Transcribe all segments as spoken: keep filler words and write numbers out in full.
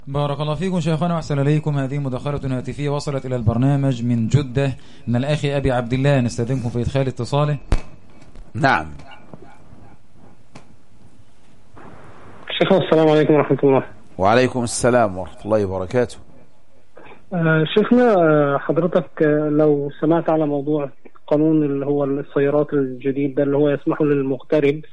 بارك الله فيكم شيخنا وأحسن إليكم. هذه مداخلة هاتفية وصلت إلى البرنامج من جدة من الأخ أبي عبد الله، نستأذنكم في إدخال اتصاله. نعم. شيخنا السلام عليكم ورحمة الله. وعليكم السلام ورحمة الله وبركاته. آه شيخنا، حضرتك لو سمعت على موضوع قانون اللي هو السيارات الجديد ده اللي هو يسمح للمغترب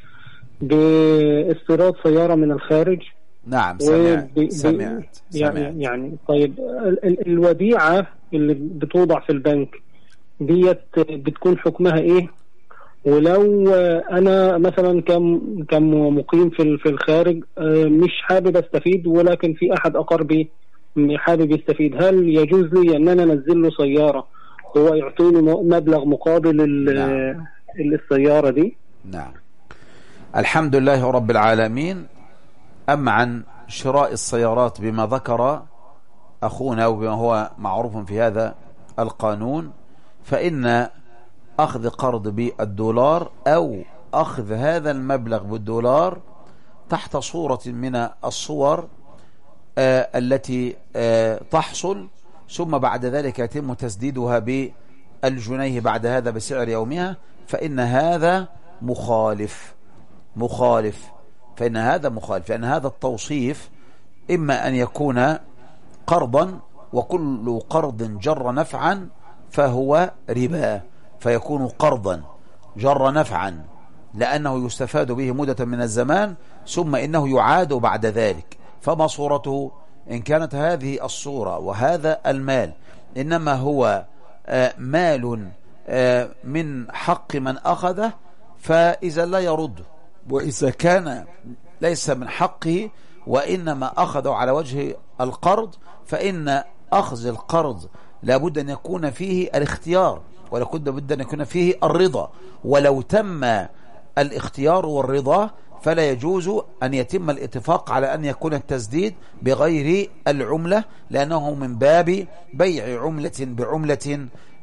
باستيراد سيارة من الخارج. نعم سمعت وب... سمعت يعني سمعت. يعني طيب ال... ال... الوديعة اللي بتوضع في البنك ديت بتكون حكمها ايه؟ ولو انا مثلا كم كم مقيم في في الخارج مش حابب استفيد، ولكن في احد اقاربي حابب يستفيد، هل يجوز لي ان انا انزل له سيارة هو يعطيني مبلغ مقابل نعم. السيارة دي؟ نعم. الحمد لله رب العالمين. أما عن شراء السيارات بما ذكر أخونا وبما هو معروف في هذا القانون، فإن أخذ قرض بالدولار أو أخذ هذا المبلغ بالدولار تحت صورة من الصور آه التي آه تحصل، ثم بعد ذلك يتم تسديدها بالجنيه بعد هذا بسعر يومها، فإن هذا مخالف مخالف فإن هذا مخالف لأن هذا التوصيف إما أن يكون قرضا، وكل قرض جر نفعا فهو ربا، فيكون قرضا جر نفعا لأنه يستفاد به مدة من الزمان ثم إنه يعاد بعد ذلك. فما صورته؟ إن كانت هذه الصورة وهذا المال إنما هو مال من حق من أخذه فإذا لا يرد، وإذا كان ليس من حقه وإنما أخذه على وجه القرض فإن أخذ القرض لابد أن يكون فيه الاختيار، ولابد أن يكون فيه الرضا، ولو تم الاختيار والرضا فلا يجوز أن يتم الاتفاق على أن يكون التسديد بغير العملة، لأنه من باب بيع عملة بعملة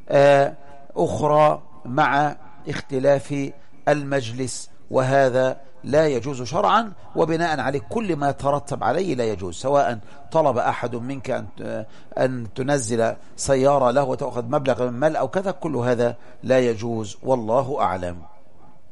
أخرى مع اختلاف المجلس، وهذا لا يجوز شرعا، وبناء عليه كل ما يترتب عليه لا يجوز، سواء طلب أحد منك أن تنزل سيارة له وتأخذ مبلغ من مال أو كذا، كل هذا لا يجوز، والله أعلم.